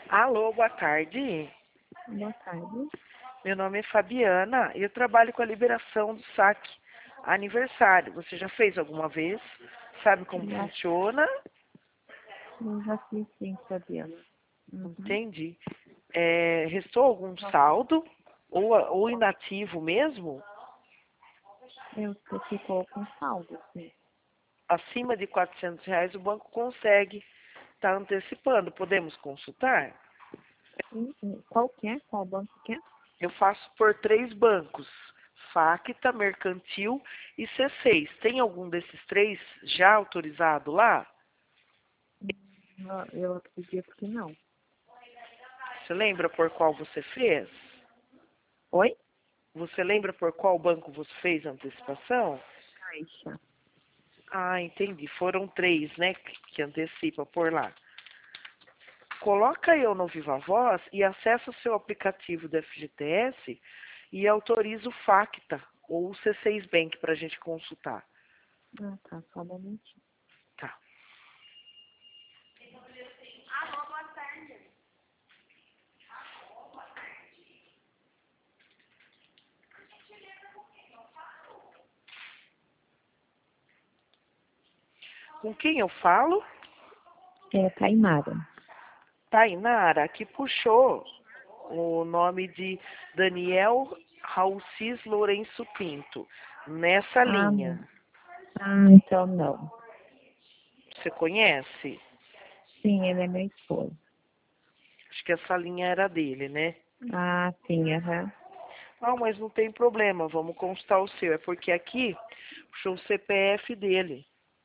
Alô, boa tarde. Boa tarde. Meu nome é Fabiana e eu trabalho com a liberação do saque aniversário. Você já fez alguma vez? Sabe como Já, funciona? eu já fiz sim, Fabiana. Entendi. Restou algum saldo ou inativo mesmo? Eu ficou com saldo, sim. Acima de R$ 400 o banco consegue estar antecipando. Podemos consultar? Qual que é? Qual banco que é? Eu faço por 3 bancos. Facta, Mercantil e C6. Tem algum desses 3 já autorizado lá? Eu acredito que não. Você lembra por qual você fez? Oi? Você lembra por qual banco você fez a antecipação? Caixa. Ah, entendi. Foram 3, né, que antecipa por lá. Coloca eu no Viva Voz e acessa o seu aplicativo do FGTS e autoriza o Facta ou o C6 Bank para a gente consultar. Ah, tá. Só um momentinho. Tá. Com quem eu falo? É Tainara. Tainara, que puxou o nome de Daniel Raulcis Lourenço Pinto, nessa Ah, linha. não. Então não. Você conhece? Sim, ele é meu esposo. Acho que essa linha era dele, né? Ah, sim, aham. Não, mas não tem problema, vamos constar o seu. É porque aqui puxou o CPF dele,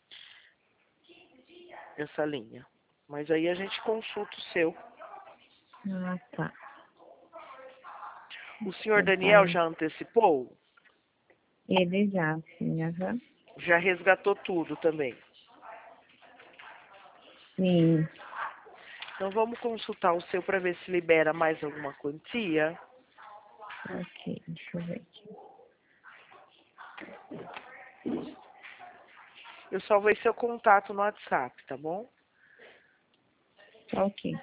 essa linha. Mas aí a gente consulta o seu. Ah, tá. O senhor Daniel Então, já antecipou? ele já, sim, aham. Já resgatou tudo também. Sim. Então vamos consultar o seu para ver se libera mais alguma quantia. Ok, deixa eu ver aqui. Eu salvei seu contato no WhatsApp, tá bom? Ok.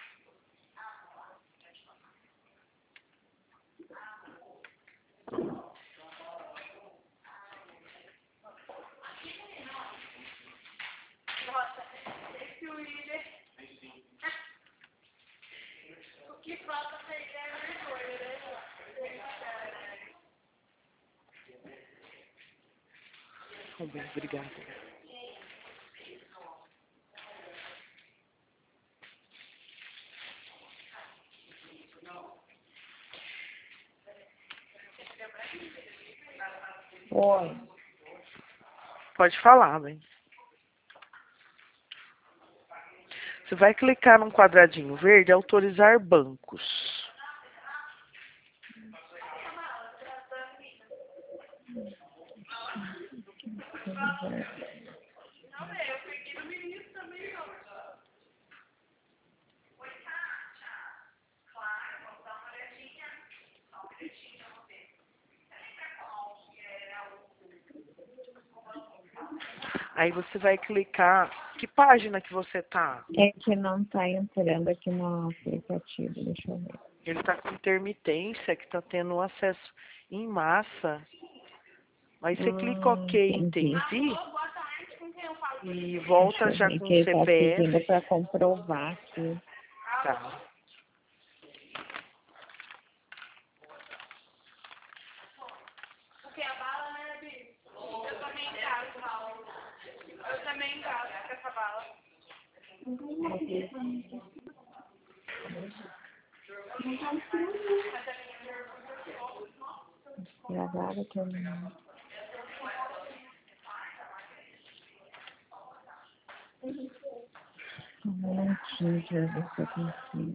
Tá bem, obrigada. Oi. Pode falar, bem. Você vai clicar num quadradinho verde, autorizar bancos. Aí você vai clicar. Que página que você tá? É que não tá entrando aqui no aplicativo, deixa eu ver. Ele tá com intermitência, que tá tendo acesso em massa. Aí você clica OK, Entendi. entendi. E Deixa volta eu já ver com que o ele tá pedindo CPF. para comprovar aqui. Tá. E agora que eu não... Um momentinho, deixa eu ver se eu consigo.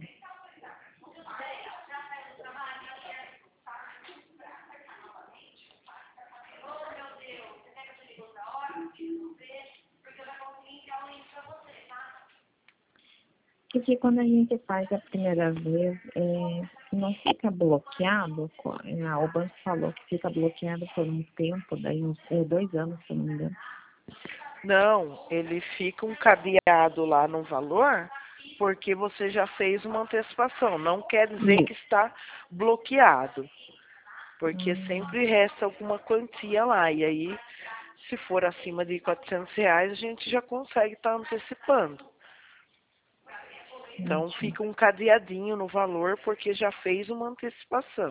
Porque quando a gente faz a primeira vez, não fica bloqueado. O banco falou que fica bloqueado por um tempo, daí uns 2 anos, se eu não me engano. Não, ele fica um cadeado lá no valor porque você já fez uma antecipação. Não quer dizer que está bloqueado, porque sempre resta alguma quantia lá. E aí, se for acima de R$ 400, a gente já consegue estar antecipando. Então, fica um cadeadinho no valor, porque já fez uma antecipação.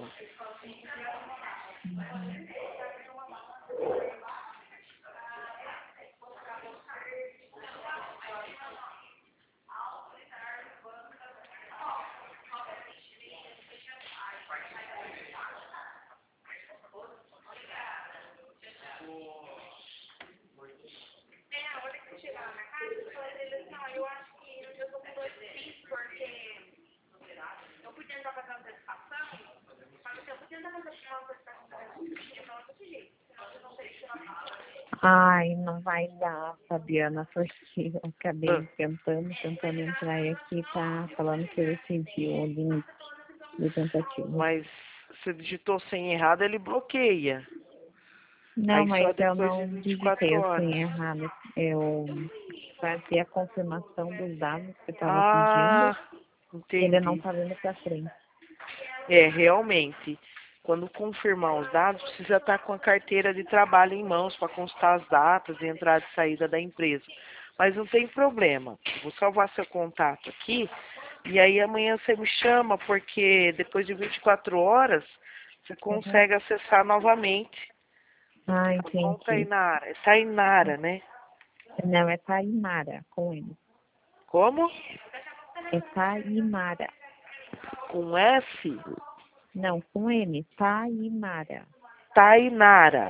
Ai, não vai dar, Fabiana, porque eu Ah, acabei tentando entrar e aqui tá falando que eu excedi o limite de tentativa. mas se digitou senha errada, ele bloqueia. Não, Aí só mas eu depois de não 24 digitei a horas. senha errada. Eu fazia a confirmação dos dados que eu estava pedindo, Ah, ele não entendi. tá indo para frente. É, realmente. Quando confirmar os dados, precisa estar com a carteira de trabalho em mãos para constar as datas de entrada e saída da empresa. Mas não tem problema. Vou salvar seu contato aqui e aí amanhã você me chama, porque depois de 24 horas você consegue acessar novamente. Ah, Tá bom, entendi. Tainara? É Tainara, né? Não, é Taimara, com N. Como? É Taimara. Com S? Não, com N, Taimara. Tainara.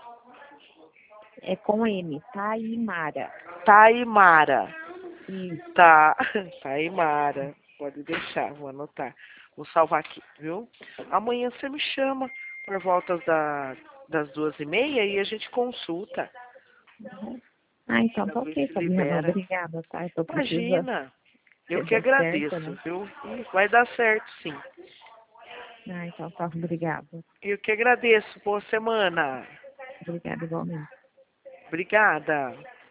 É com M, Taimara. Taimara. Isso. Tá. Taimara. Pode deixar, vou anotar. Vou salvar aqui, viu? Amanhã você me chama por volta das 2h30 e a gente consulta. Ah, então Pra tá ver ok, se Fabiana. libera. Obrigada, tá? Eu tô precisando Imagina. Eu que que dê certo, agradeço, né? viu? Vai dar certo, sim. Ah, então tá, obrigada. Eu que agradeço. Boa semana. Obrigada igualmente. Obrigada.